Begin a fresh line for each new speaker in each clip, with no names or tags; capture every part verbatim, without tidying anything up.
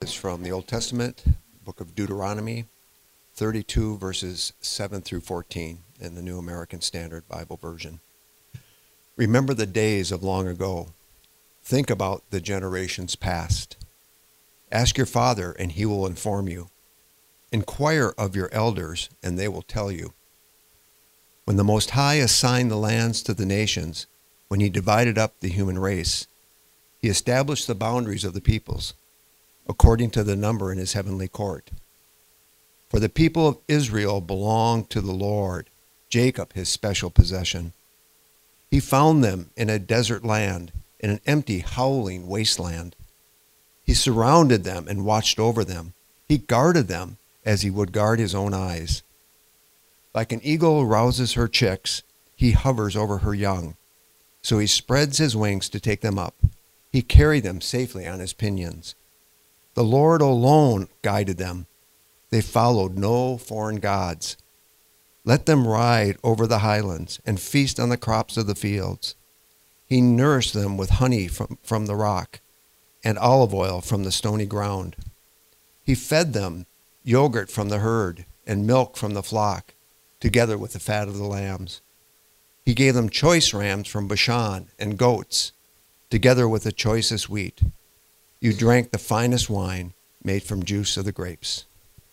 is from the Old Testament, book of Deuteronomy, thirty-two verses seven through fourteen in the New American Standard Bible Version. Remember the days of long ago. Think about the generations past. Ask your father, and he will inform you. Inquire of your elders, and they will tell you. When the Most High assigned the lands to the nations, when he divided up the human race, he established the boundaries of the peoples, according to the number in his heavenly court. For the people of Israel belong to the Lord, Jacob his special possession. He found them in a desert land, in an empty, howling wasteland. He surrounded them and watched over them. He guarded them as he would guard his own eyes. Like an eagle rouses her chicks, he hovers over her young. So he spreads his wings to take them up. He carried them safely on his pinions. The Lord alone guided them. They followed no foreign gods. Let them ride over the highlands and feast on the crops of the fields. He nourished them with honey from, from the rock and olive oil from the stony ground. He fed them yogurt from the herd and milk from the flock, together with the fat of the lambs. He gave them choice rams from Bashan and goats, together with the choicest wheat. You drank the finest wine made from juice of the grapes.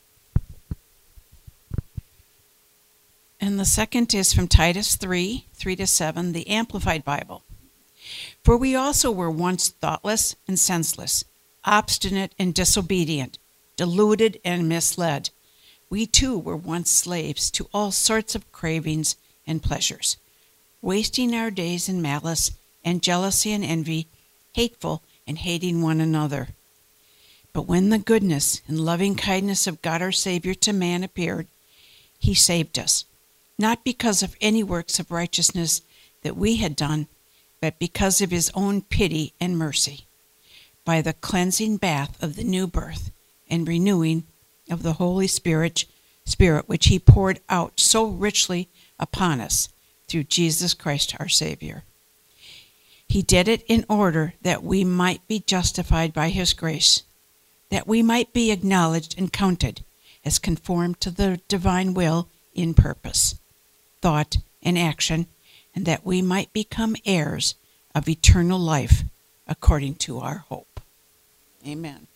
And the second is from Titus three, three to seven, the Amplified Bible. For we also were once thoughtless and senseless, obstinate and disobedient, deluded and misled. We too were once slaves to all sorts of cravings and pleasures, wasting our days in malice and jealousy and envy, hateful and hating one another. But when the goodness and loving kindness of God our Savior to man appeared, he saved us, not because of any works of righteousness that we had done, but because of his own pity and mercy, by the cleansing bath of the new birth and renewing of the Holy Spirit, Spirit which he poured out so richly upon us through Jesus Christ our Savior. He did it in order that we might be justified by his grace, that we might be acknowledged and counted as conformed to the divine will in purpose, thought, and action, and that we might become heirs of eternal life according to our hope. Amen.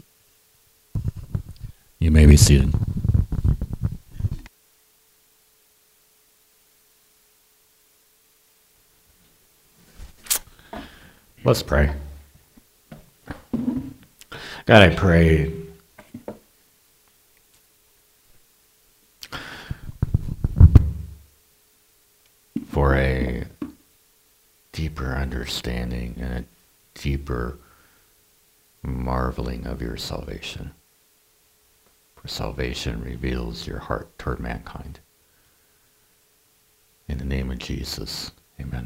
You may be seated. Let's pray. God, I pray for a deeper understanding and a deeper marveling of your salvation. For salvation reveals your heart toward mankind. In the name of Jesus, amen.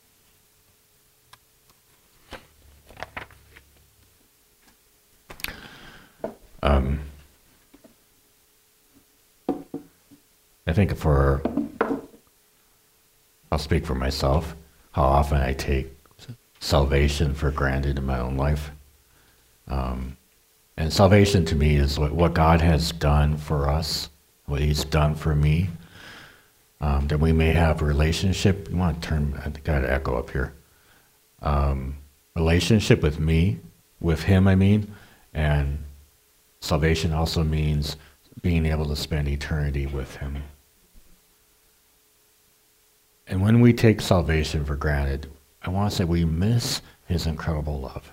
Um, I think for, I'll speak for myself, how often I take salvation for granted in my own life. Um, and salvation to me is what, what God has done for us, what he's done for me, um, that we may have a relationship. You want to turn, I think I got to echo up here. Um, relationship with me, with him I mean, and salvation also means being able to spend eternity with him. And when we take salvation for granted, I want to say we miss his incredible love.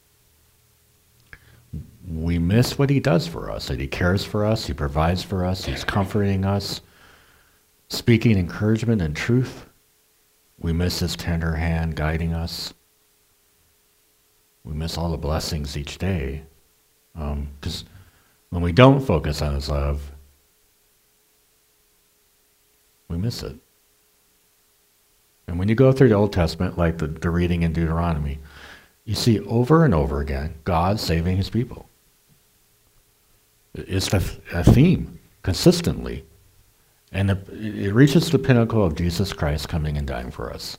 We miss what he does for us, that he cares for us, he provides for us, he's comforting us, speaking encouragement and truth. We miss his tender hand guiding us. We miss all the blessings each day. Because um, when we don't focus on his love, we miss it. And when you go through the Old Testament, like the, the reading in Deuteronomy, you see over and over again God saving his people. It's a, a theme, consistently. And the, it reaches the pinnacle of Jesus Christ coming and dying for us.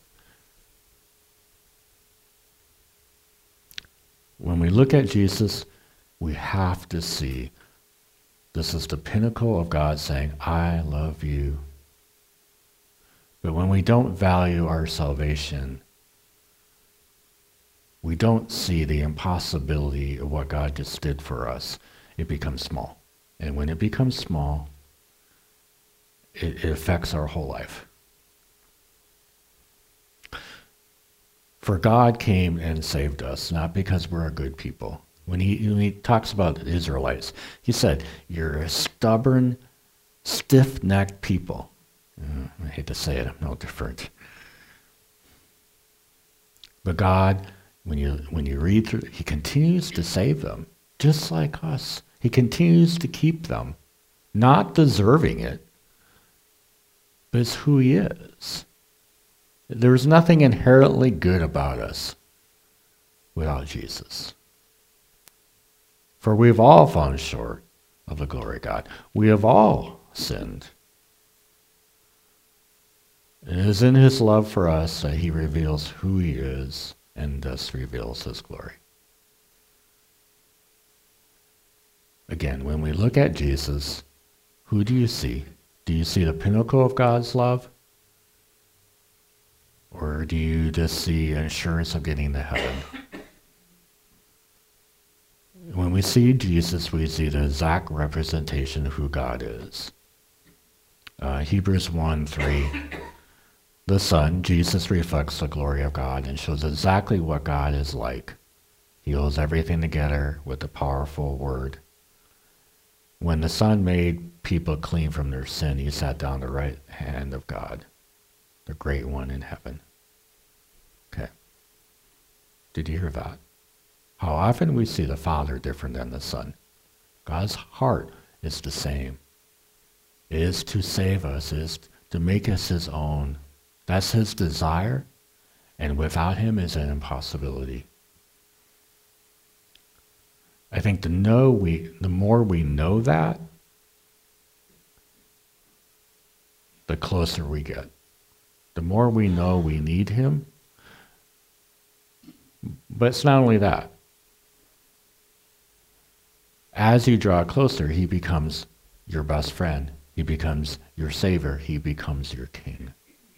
When we look at Jesus, we have to see this is the pinnacle of God saying, I love you. But when we don't value our salvation, we don't see the impossibility of what God just did for us. It becomes small. And when it becomes small, it, it affects our whole life. For God came and saved us, not because we're a good people. When he, when he talks about the Israelites, he said, you're a stubborn, stiff-necked people. Uh, I hate to say it, I'm no different. But God, when you, when you read through, he continues to save them, just like us. He continues to keep them, not deserving it, but it's who he is. There's nothing inherently good about us without Jesus. For we have all fallen short of the glory of God. We have all sinned. It is in his love for us that he reveals who he is and thus reveals his glory. Again, when we look at Jesus, who do you see? Do you see the pinnacle of God's love? Or do you just see an assurance of getting to heaven? When we see Jesus, we see the exact representation of who God is. Uh, Hebrews one three, the Son, Jesus, reflects the glory of God and shows exactly what God is like. He holds everything together with the powerful word. When the Son made people clean from their sin, he sat down at the right hand of God, the great one in heaven. Okay. Did you hear that? How often we see the Father different than the Son. God's heart is the same. It is to save us, it is to make us his own. That's his desire, and without him is an impossibility. I think the know we, the more we know that, the closer we get. The more we know we need him, but it's not only that. As you draw closer, he becomes your best friend. He becomes your savior. He becomes your king.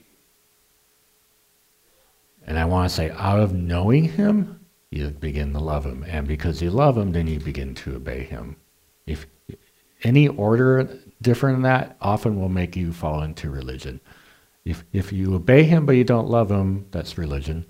And I want to say, out of knowing him, you begin to love him. And because you love him, then you begin to obey him. If any order different than that often will make you fall into religion. If, if you obey him but you don't love him, that's religion.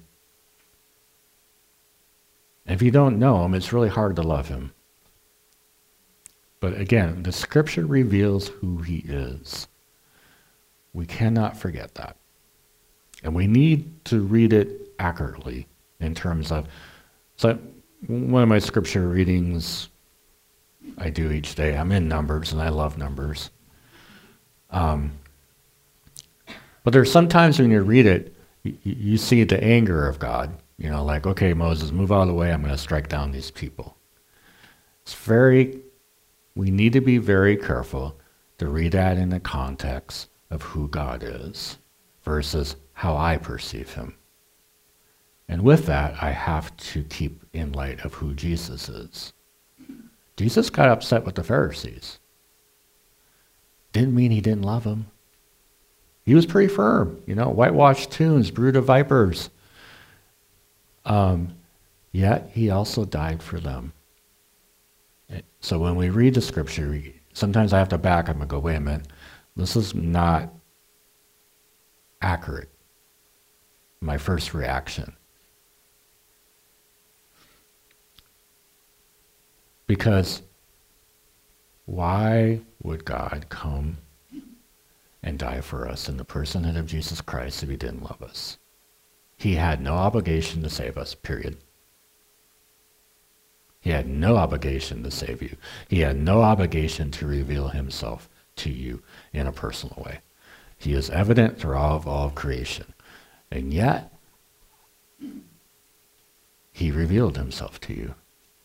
And if you don't know him, it's really hard to love him. But again, the scripture reveals who he is. We cannot forget that. And we need to read it accurately in terms of, so one of my scripture readings I do each day, I'm in Numbers and I love Numbers. Um, but there's sometimes when you read it, you, you see the anger of God. You know, like, okay, Moses, move out of the way, I'm going to strike down these people. It's very, we need to be very careful to read that in the context of who God is versus how I perceive him. And with that, I have to keep in light of who Jesus is. Jesus got upset with the Pharisees. Didn't mean he didn't love them. He was pretty firm, you know, whitewashed tombs, brood of vipers. Um, yet he also died for them. So when we read the scripture, sometimes I have to back up and go, wait a minute, this is not accurate. My first reaction. Because why would God come and die for us in the personhood of Jesus Christ if he didn't love us? He had no obligation to save us, period. He had no obligation to save you. He had no obligation to reveal himself to you in a personal way. He is evident throughout all of creation. And yet, he revealed himself to you.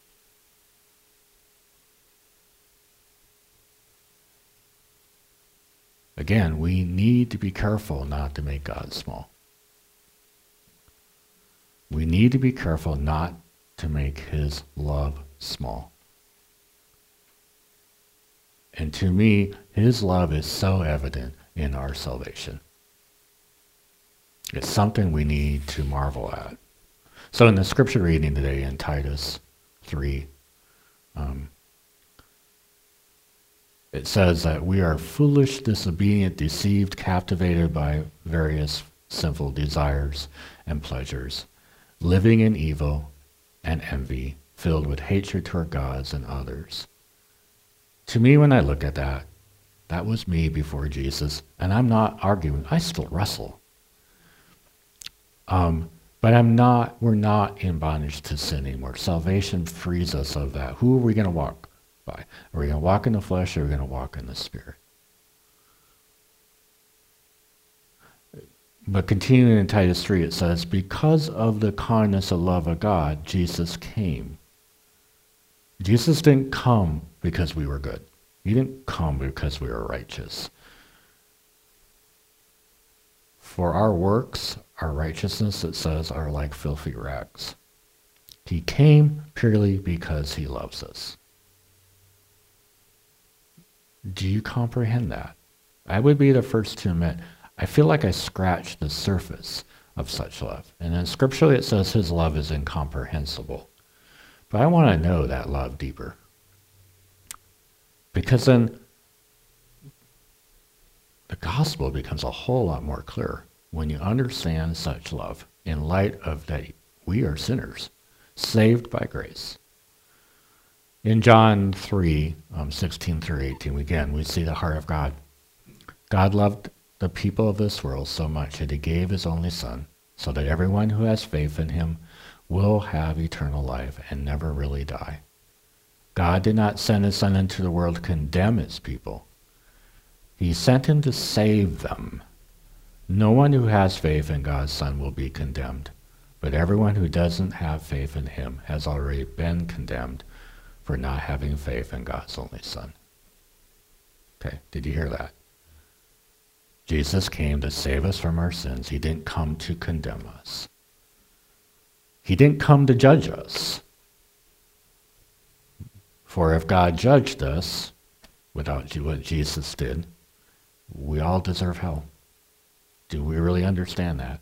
Again, we need to be careful not to make God small. We need to be careful not to make his love small. And to me, his love is so evident in our salvation. It's something we need to marvel at. So in the scripture reading today in Titus three, um, it says that we are foolish, disobedient, deceived, captivated by various sinful desires and pleasures, living in evil and envy, filled with hatred toward gods and others. To me, when I look at that, that was me before Jesus, and I'm not arguing. I still wrestle. Um, but I'm not, we're not in bondage to sin anymore. Salvation frees us of that. Who are we going to walk by? Are we going to walk in the flesh, or are we going to walk in the Spirit? But continuing in Titus three, it says, because of the kindness and love of God, Jesus came. Jesus didn't come because we were good. He didn't come because we were righteous. For our works, our righteousness, it says, are like filthy rags. He came purely because he loves us. Do you comprehend that? I would be the first to admit, I feel like I scratched the surface of such love. And then scripturally it says his love is incomprehensible. But I want to know that love deeper. Because then the gospel becomes a whole lot more clear when you understand such love in light of that we are sinners, saved by grace. In John three, um, sixteen through eighteen, again, we see the heart of God. God loved the people of this world so much that he gave his only Son, so that everyone who has faith in him will have eternal life and never really die. God did not send his Son into the world to condemn his people. He sent him to save them. No one who has faith in God's Son will be condemned, but everyone who doesn't have faith in him has already been condemned for not having faith in God's only Son. Okay, did you hear that? Jesus came to save us from our sins. He didn't come to condemn us. He didn't come to judge us. For if God judged us without what Jesus did, we all deserve hell. Do we really understand that?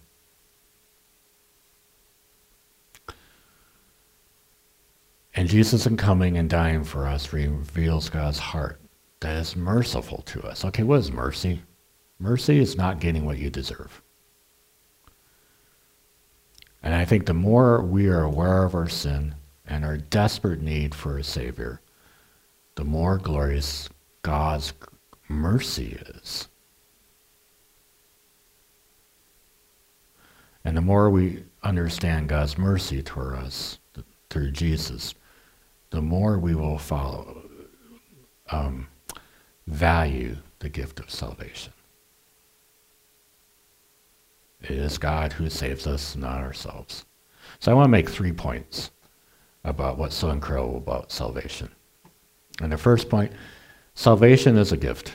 And Jesus in coming and dying for us reveals God's heart that is merciful to us. Okay, what is mercy? Mercy is not getting what you deserve. And I think the more we are aware of our sin and our desperate need for a Savior, the more glorious God's mercy is. And the more we understand God's mercy toward us through Jesus, the more we will follow, um, value the gift of salvation. It is God who saves us, not ourselves. So I want to make three points about what's so incredible about salvation. And the first point, salvation is a gift.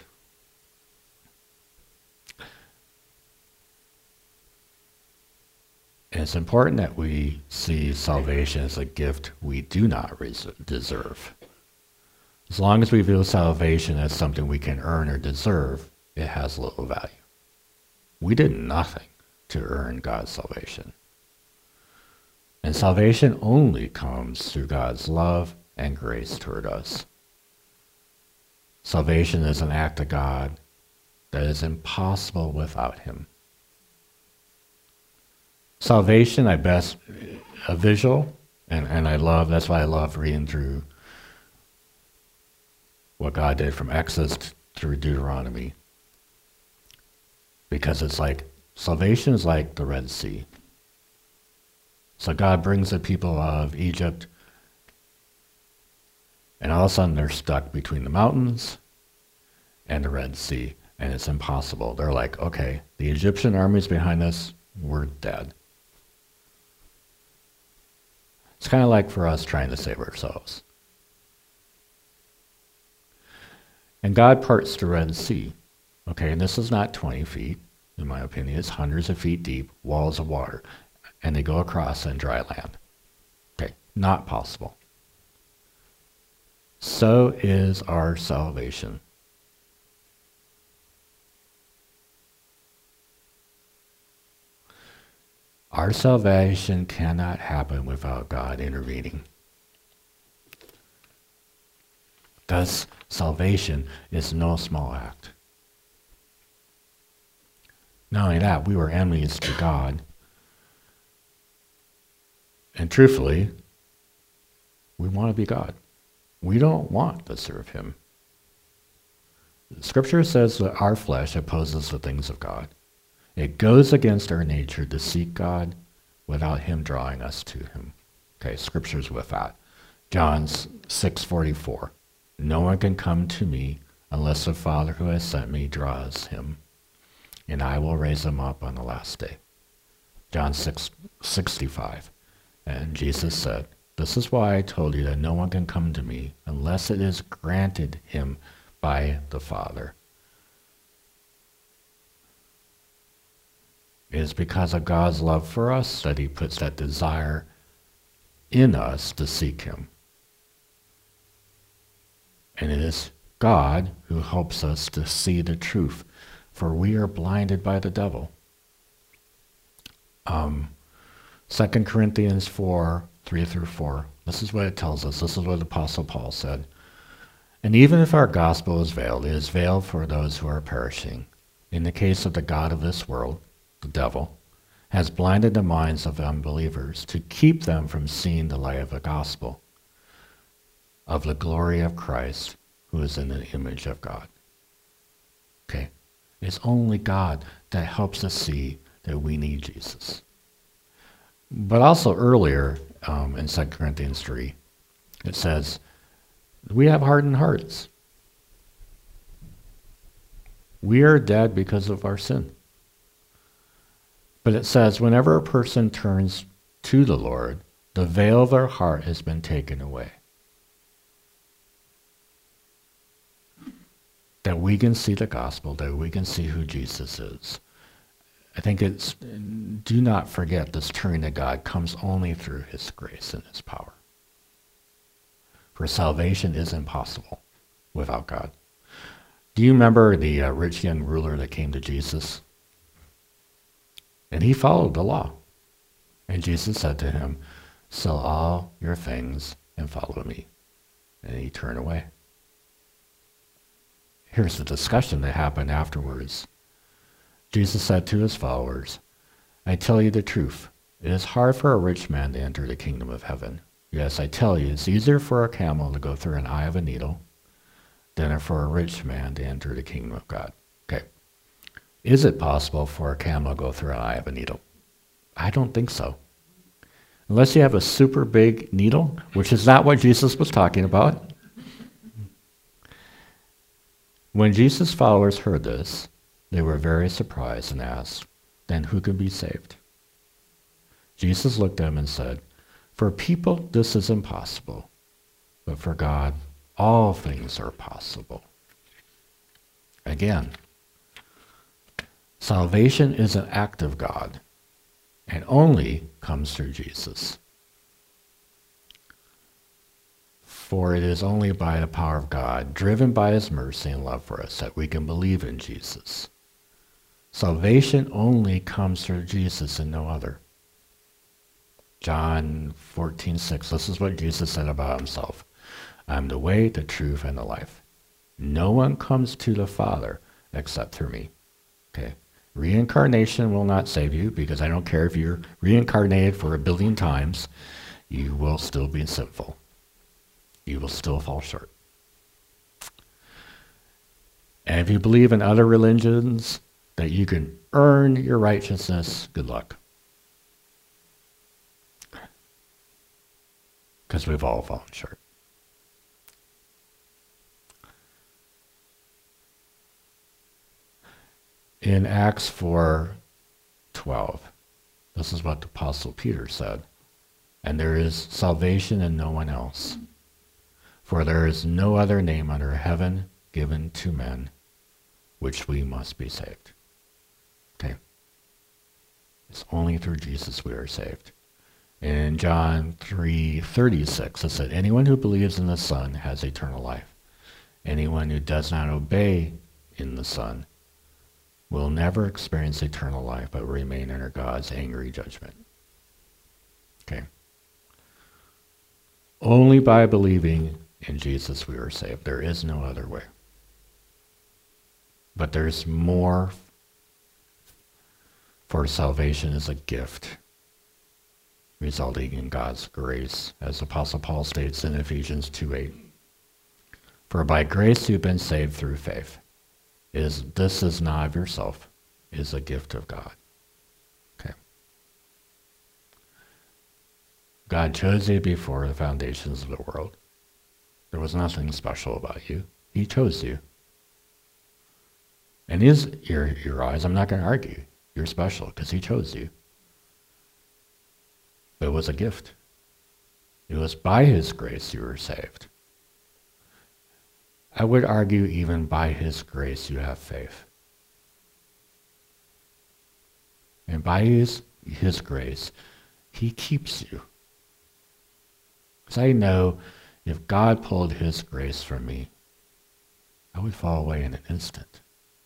And it's important that we see salvation as a gift we do not res- deserve. As long as we view salvation as something we can earn or deserve, it has little value. We did nothing to earn God's salvation. And salvation only comes through God's love and grace toward us. Salvation is an act of God that is impossible without him. Salvation, I best, a visual, and, and I love, that's why I love reading through what God did from Exodus through Deuteronomy. Because it's like, salvation is like the Red Sea. So God brings the people of Egypt, and all of a sudden they're stuck between the mountains and the Red Sea, and it's impossible. They're like, okay, the Egyptian army's behind us, we're dead. It's kind of like for us trying to save ourselves. And God parts the Red Sea. Okay, and this is not twenty feet, in my opinion. It's hundreds of feet deep, walls of water. And they go across on dry land. Okay, not possible. So is our salvation. Our salvation cannot happen without God intervening. Thus, salvation is no small act. Not only that, we were enemies to God. And truthfully, we want to be God. We don't want to serve him. Scripture says that our flesh opposes the things of God. It goes against our nature to seek God without him drawing us to him. Okay, Scripture's with that. John six forty-four. No one can come to me unless the Father who has sent me draws him, and I will raise him up on the last day. John six sixty-five. And Jesus said, this is why I told you that no one can come to me unless it is granted him by the Father. It is because of God's love for us that he puts that desire in us to seek him. And it is God who helps us to see the truth, for we are blinded by the devil. Um, Second Corinthians four, three through four. This is what it tells us. This is what the Apostle Paul said. And even if our gospel is veiled, it is veiled for those who are perishing. In the case of the god of this world, the devil, has blinded the minds of unbelievers to keep them from seeing the light of the gospel, of the glory of Christ, who is in the image of God. Okay? It's only God that helps us see that we need Jesus. But also earlier um, in Second Corinthians three, it says, we have hardened hearts. We are dead because of our sin. But it says, whenever a person turns to the Lord, the veil of their heart has been taken away. That we can see the gospel, that we can see who Jesus is. I think it's, do not forget this turning to God comes only through his grace and his power. For salvation is impossible without God. Do you remember the uh, rich young ruler that came to Jesus? And he followed the law. And Jesus said to him, sell all your things and follow me. And he turned away. Here's the discussion that happened afterwards. Jesus said to his followers, I tell you the truth. It is hard for a rich man to enter the kingdom of heaven. Yes, I tell you, it's easier for a camel to go through an eye of a needle than for a rich man to enter the kingdom of God. Okay. Is it possible for a camel to go through an eye of a needle? I don't think so. Unless you have a super big needle, which is not what Jesus was talking about. When Jesus' followers heard this, they were very surprised and asked, then who can be saved? Jesus looked at them and said, for people this is impossible, but for God all things are possible. Again, salvation is an act of God and only comes through Jesus. For it is only by the power of God, driven by his mercy and love for us, that we can believe in Jesus. Salvation only comes through Jesus and no other. John fourteen six, this is what Jesus said about himself. I am the way, the truth, and the life. No one comes to the Father except through me. Okay. Reincarnation will not save you, because I don't care if you're reincarnated for a billion times, you will still be sinful. You will still fall short. And if you believe in other religions that you can earn your righteousness, good luck. Because we've all fallen short. In Acts four twelve, this is what the Apostle Peter said, and there is salvation in no one else, for there is no other name under heaven given to men which we must be saved. Okay? It's only through Jesus we are saved. In John three thirty-six, it said, anyone who believes in the Son has eternal life. Anyone who does not obey in the Son will never experience eternal life, but remain under God's angry judgment. Okay. Only by believing in Jesus we are saved. There is no other way. But there's more, for salvation is a gift resulting in God's grace, as Apostle Paul states in Ephesians two eight. For by grace you've been saved through faith. It is, this is not of yourself, it is a gift of God. Okay. God chose you before the foundations of the world. There was nothing special about you. He chose you. And his your your eyes, I'm not going to argue. You're special because he chose you. But it was a gift. It was by his grace you were saved. I would argue even by his grace you have faith. And by his, his grace, he keeps you. Because I know if God pulled his grace from me, I would fall away in an instant.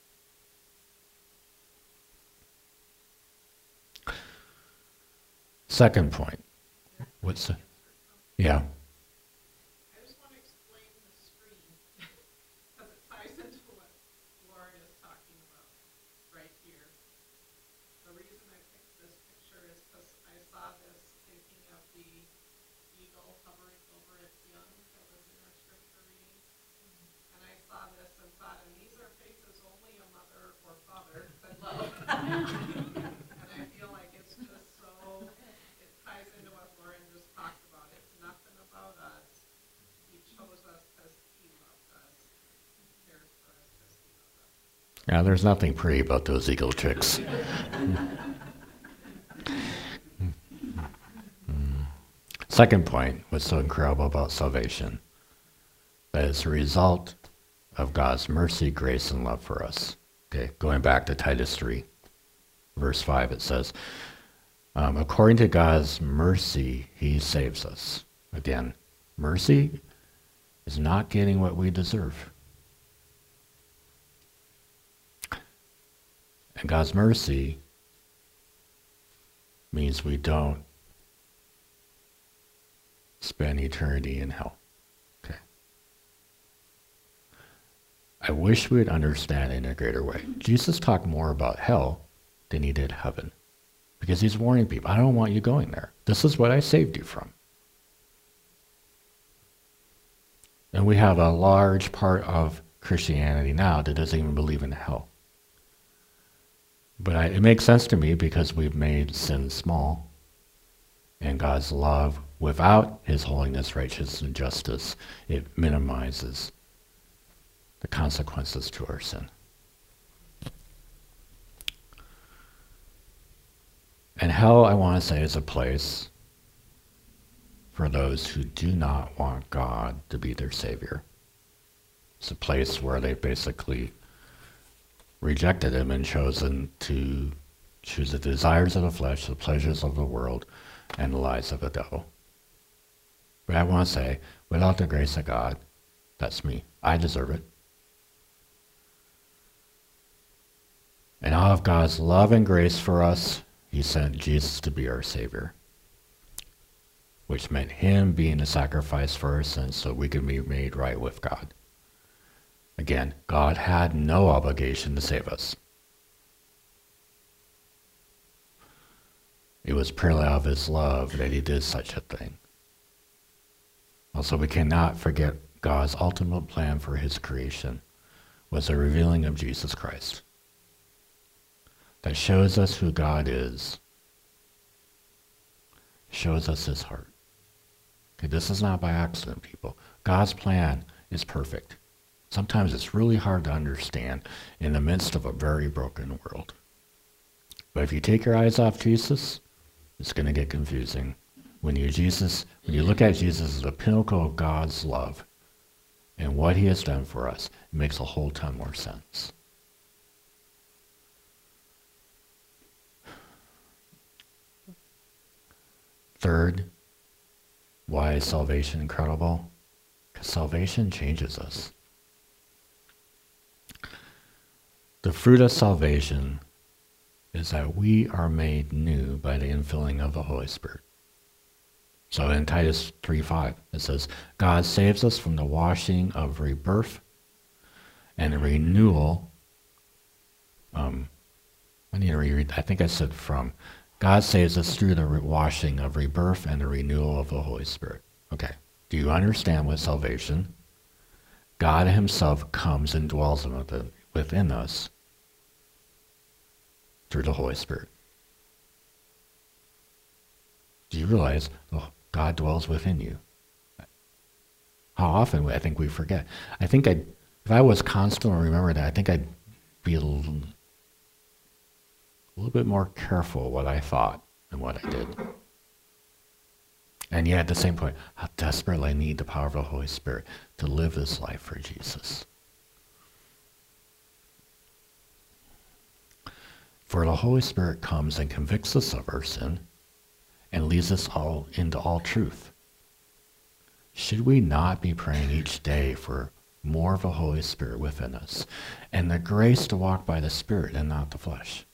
Second point. What's the, yeah.
I just want to explain the screen because it ties into what Lauren is talking about right here. The reason I picked this picture is because I saw this thinking of the eagle hovering over its young that was in our scripture reading. And I saw this and thought, and these are faces only a mother or father could love. And I feel like it's just so, it ties into what Lauren just talked about. It's nothing about us. He chose us because he loved us. He cares for us because he loved us.
Yeah, there's nothing pretty about those eagle chicks. Second point, what's so incredible about salvation? That it's a result of God's mercy, grace, and love for us. Okay, going back to Titus three, verse five, it says, um, according to God's mercy, he saves us. Again, mercy is not getting what we deserve. And God's mercy means we don't spend eternity in hell. Okay. I wish we would understand it in a greater way. Jesus talked more about hell than he did heaven. Because he's warning people, I don't want you going there. This is what I saved you from. And we have a large part of Christianity now that doesn't even believe in hell. But I, it makes sense to me because we've made sin small. And God's love, without his holiness, righteousness, and justice, it minimizes the consequences to our sin. And hell, I want to say, is a place for those who do not want God to be their Savior. It's a place where they basically rejected him and chosen to choose the desires of the flesh, the pleasures of the world, and the lies of the devil. But I want to say, without the grace of God, that's me. I deserve it. And out of God's love and grace for us, he sent Jesus to be our Savior, which meant him being a sacrifice for our sins so we could be made right with God. Again, God had no obligation to save us. It was purely out of his love that he did such a thing. Also, we cannot forget God's ultimate plan for his creation was the revealing of Jesus Christ. That shows us who God is, shows us his heart. Okay, this is not by accident, people. God's plan is perfect. Sometimes it's really hard to understand in the midst of a very broken world. But if you take your eyes off Jesus, it's going to get confusing. When you Jesus, when you look at Jesus as the pinnacle of God's love and what he has done for us, it makes a whole ton more sense. Third, why is salvation incredible? Because salvation changes us. The fruit of salvation is that we are made new by the infilling of the Holy Spirit. So in Titus three five, it says, God saves us from the washing of rebirth and the renewal. Um, I need to reread. I think I said from. God saves us through the re- washing of rebirth and the renewal of the Holy Spirit. Okay. Do you understand what salvation? God himself comes and dwells within us through the Holy Spirit. Do you realize oh, God dwells within you? How often I think we forget. I think I'd, if I was constant to remember that, I think I'd be a little, a little bit more careful what I thought and what I did. And yet at the same point, how desperately I need the power of the Holy Spirit to live this life for Jesus. For the Holy Spirit comes and convicts us of our sin and leads us all into all truth. Should we not be praying each day for more of the Holy Spirit within us and the grace to walk by the Spirit and not the flesh?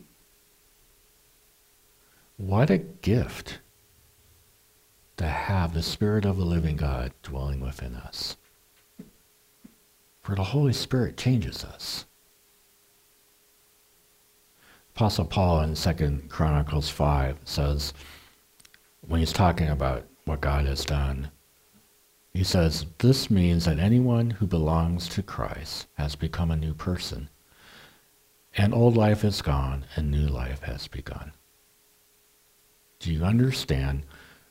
What a gift to have the Spirit of the living God dwelling within us. For the Holy Spirit changes us. Apostle Paul in Second Chronicles five says, when he's talking about what God has done, he says, this means that anyone who belongs to Christ has become a new person, and old life is gone and new life has begun. Do you understand?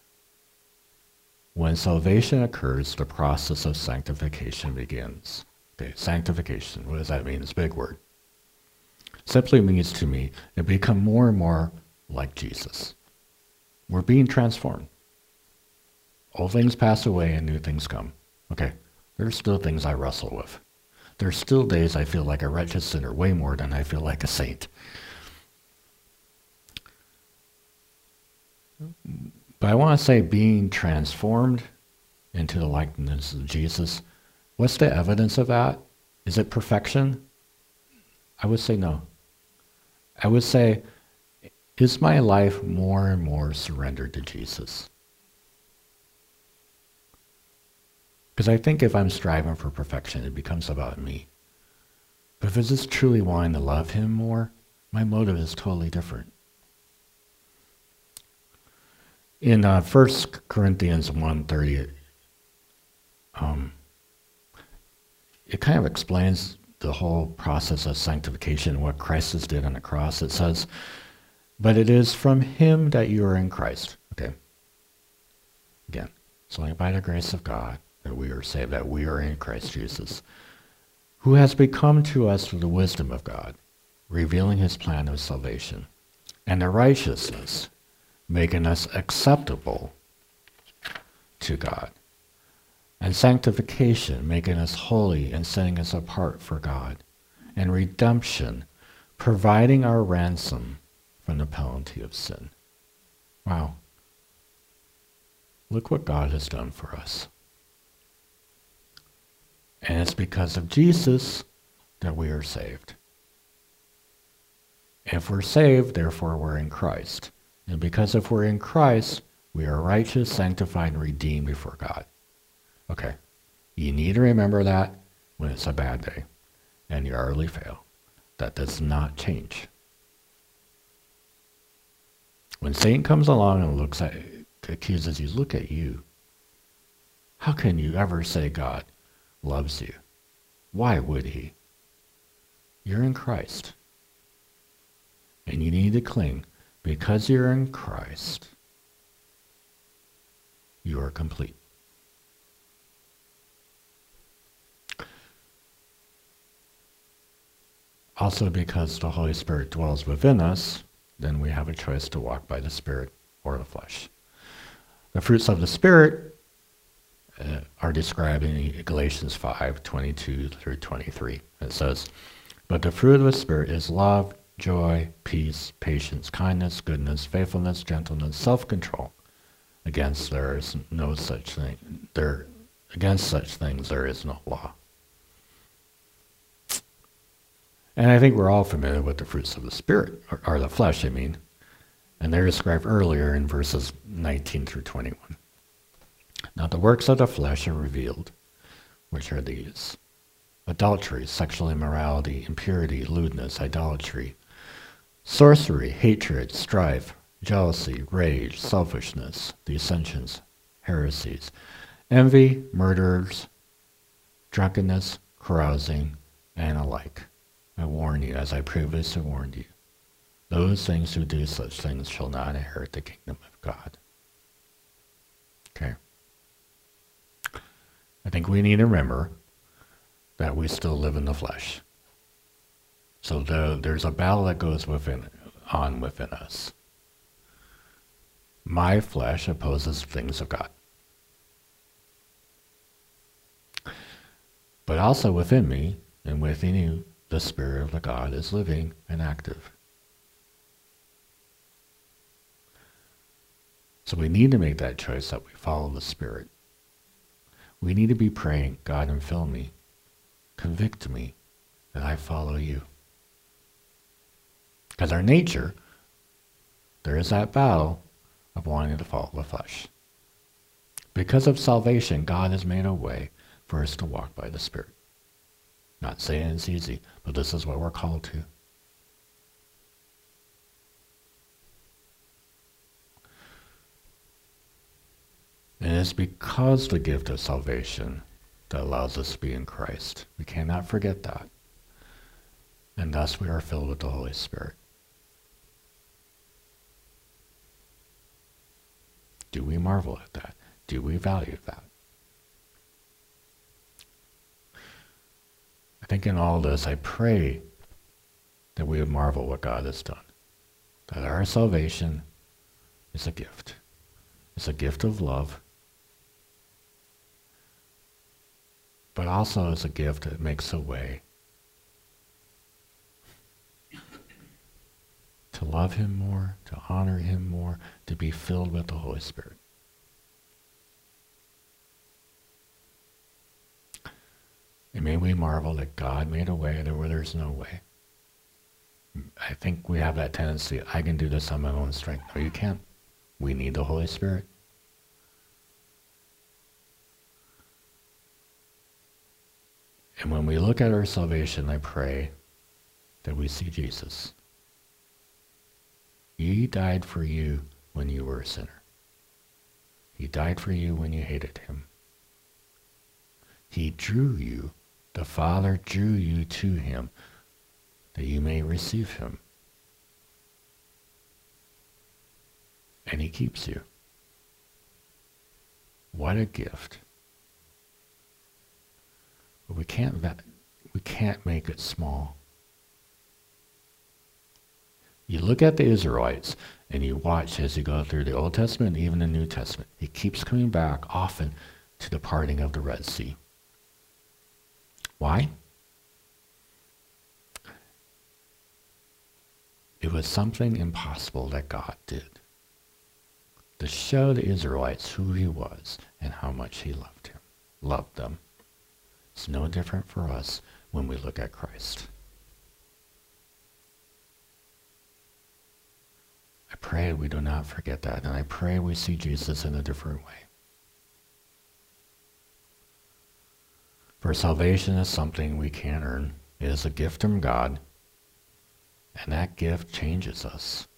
When salvation occurs, the process of sanctification begins. Okay, sanctification, what does that mean? It's a big word. Simply means to me, to become more and more like Jesus. We're being transformed. Old things pass away and new things come. Okay, there's still things I wrestle with. There's still days I feel like a wretched sinner, way more than I feel like a saint. But I want to say being transformed into the likeness of Jesus, what's the evidence of that? Is it perfection? I would say no. I would say, is my life more and more surrendered to Jesus? Because I think if I'm striving for perfection, it becomes about me. But if it's just truly wanting to love him more, my motive is totally different. In uh, First Corinthians one thirty, um, it kind of explains the whole process of sanctification, what Christ did on the cross. It says, but it is from him that you are in Christ. Okay. Again, it's only by the grace of God that we are saved, that we are in Christ Jesus, who has become to us through the wisdom of God, revealing his plan of salvation, and the righteousness, making us acceptable to God, and sanctification, making us holy and setting us apart for God, and redemption, providing our ransom from the penalty of sin. Wow. Look what God has done for us. And it's because of Jesus that we are saved. If we're saved, therefore we're in Christ. And because if we're in Christ, we are righteous, sanctified, and redeemed before God. Okay. You need to remember that when it's a bad day and you utterly fail. That does not change. When Satan comes along and looks at, accuses you, look at you. How can you ever say God loves you? Why would he? You're in Christ. And you need to cling. Because you're in Christ, you are complete. Also, because the Holy Spirit dwells within us, then we have a choice to walk by the Spirit or the flesh. The fruits of the Spirit uh, are described in Galatians five, twenty-two through twenty-three. It says, but the fruit of the Spirit is love, joy, peace, patience, kindness, goodness, faithfulness, gentleness, self-control. Against there is no such thing. There, against such things there is no law. And I think we're all familiar with the fruits of the Spirit, or, or the flesh, I mean. And they're described earlier in verses nineteen through twenty-one. Now the works of the flesh are revealed, which are these: adultery, sexual immorality, impurity, lewdness, idolatry, sorcery, hatred, strife, jealousy, rage, selfishness, dissensions, heresies, envy, murders, drunkenness, carousing, and alike. I warn you, as I previously warned you, those things who do such things shall not inherit the kingdom of God. Okay. I think we need to remember that we still live in the flesh. So the, there's a battle that goes within, on within us. My flesh opposes things of God. But also within me and within you, the Spirit of the God is living and active. So we need to make that choice that we follow the Spirit. We need to be praying, God, and fill me, convict me that I follow you. Because our nature, there is that battle of wanting to follow the flesh. Because of salvation, God has made a way for us to walk by the Spirit. Not saying it's easy, but this is what we're called to. And it's because the gift of salvation that allows us to be in Christ. We cannot forget that. And thus we are filled with the Holy Spirit. Do we marvel at that? Do we value that? I think in all this, I pray that we would marvel what God has done. That our salvation is a gift. It's a gift of love. But also it's a gift that makes a way to love him more, to honor him more, to be filled with the Holy Spirit. And may we marvel that God made a way there where there's no way. I think we have that tendency, I can do this on my own strength. No, you can't. We need the Holy Spirit. And when we look at our salvation, I pray that we see Jesus. He died for you when you were a sinner. He died for you when you hated him. He drew you. The Father drew you to him that you may receive him. And he keeps you. What a gift. But we can't, we can't make it small. You look at the Israelites and you watch as you go through the Old Testament and even the New Testament. He keeps coming back often to the parting of the Red Sea. Why? It was something impossible that God did to show the Israelites who he was and how much he loved him, loved them. It's no different for us when we look at Christ. I pray we do not forget that, and I pray we see Jesus in a different way. For salvation is something we can't earn. It is a gift from God, and that gift changes us.